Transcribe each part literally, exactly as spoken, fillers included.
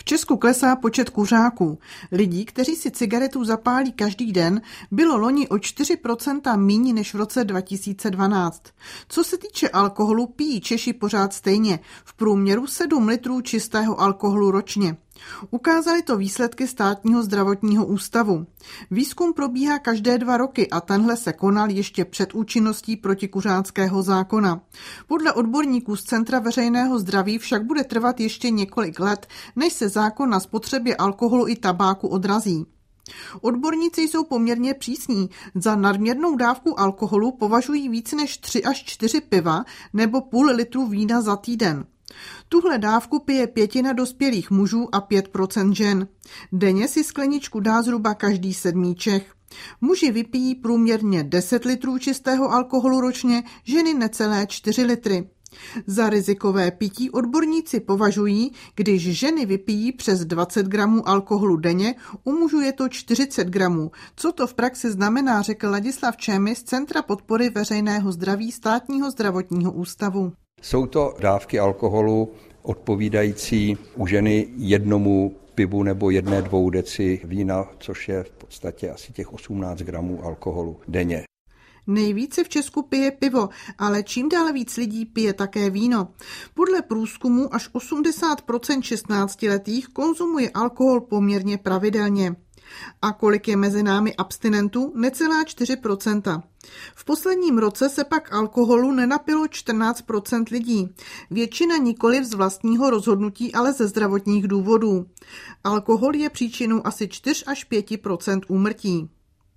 Česku klesá počet kuřáků. Lidí, kteří si cigaretu zapálí každý den, bylo loni o čtyři procenta míň než v roce dva tisíce dvanáct. Co se týče alkoholu, pijí Češi pořád stejně, v průměru sedm litrů čistého alkoholu ročně. Ukázaly to výsledky Státního zdravotního ústavu. Výzkum probíhá každé dva roky a tenhle se konal ještě před účinností protikuřáckého zákona. Podle odborníků z Centra veřejného zdraví však bude trvat ještě několik let, než se zákon na spotřebě alkoholu i tabáku odrazí. Odborníci jsou poměrně přísní. Za nadměrnou dávku alkoholu považují více než tři až čtyři piva nebo půl litru vína za týden. Tuhle dávku pije pětina dospělých mužů a pět procent žen. Denně si skleničku dá zhruba každý sedmý Čech. Muži vypijí průměrně deset litrů čistého alkoholu ročně, ženy necelé čtyři litry. Za rizikové pití odborníci považují, když ženy vypijí přes dvacet gramů alkoholu denně, u mužů je to čtyřicet gramů. Co to v praxi znamená, řekl Ladislav Čémy z Centra podpory veřejného zdraví Státního zdravotního ústavu. Jsou to dávky alkoholu odpovídající u ženy jednomu pivu nebo jedné dvou deci vína, což je v podstatě asi těch osmnáct gramů alkoholu denně. Nejvíce v Česku pije pivo, ale čím dál víc lidí pije také víno. Podle průzkumu až osmdesát procent šestnáctiletých konzumuje alkohol poměrně pravidelně. A kolik je mezi námi abstinentů? Necelá čtyři procenta. V posledním roce se pak alkoholu nenapilo čtrnáct procent lidí. Většina nikoliv z vlastního rozhodnutí, ale ze zdravotních důvodů. Alkohol je příčinou asi čtyři až pět procent úmrtí.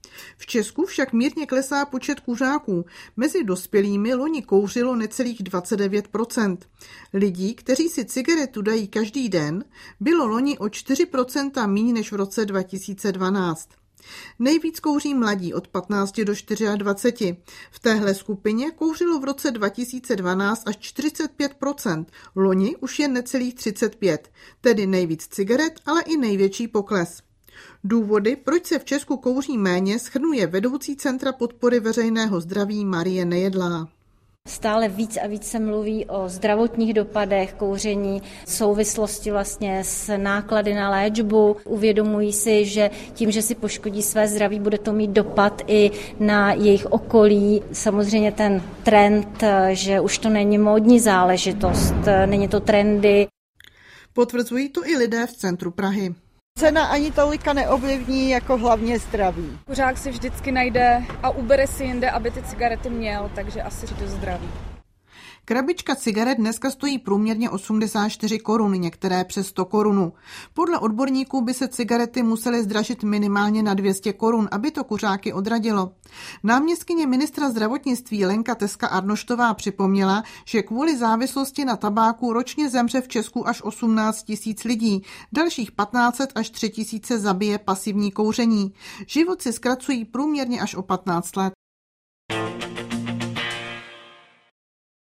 V Česku však mírně klesá počet kuřáků. Mezi dospělými loni kouřilo necelých dvacet devět procent. Lidí, kteří si cigaretu dají každý den, bylo loni o čtyři procenta míň než v roce dva tisíce dvanáct. Nejvíc kouří mladí od patnácti do dvaceti čtyř. V téhle skupině kouřilo v roce dva tisíce dvanáct až čtyřicet pět procent, loni už jen necelých třicet pět, tedy nejvíc cigaret, ale i největší pokles. Důvody, proč se v Česku kouří méně, shrnuje vedoucí Centra podpory veřejného zdraví Marie Nejedlá. Stále víc a víc se mluví o zdravotních dopadech kouření, v souvislosti vlastně s náklady na léčbu. Uvědomují si, že tím, že si poškodí své zdraví, bude to mít dopad i na jejich okolí. Samozřejmě ten trend, že už to není módní záležitost, není to trendy. Potvrzují to i lidé v centru Prahy. Cena ani tolika neovlivní, jako hlavně zdraví. Kuřák si vždycky najde a ubere si jinde, aby ty cigarety měl, takže asi to zdraví. Krabička cigaret dneska stojí průměrně osmdesát čtyři korun, některé přes sto korun. Podle odborníků by se cigarety musely zdražit minimálně na dvě stě korun, aby to kuřáky odradilo. Náměstkyně ministra zdravotnictví Lenka Teska-Arnoštová připomněla, že kvůli závislosti na tabáku ročně zemře v Česku až osmnáct tisíc lidí, dalších patnáct set až tři tisíce zabije pasivní kouření. Život si zkracují průměrně až o patnáct let.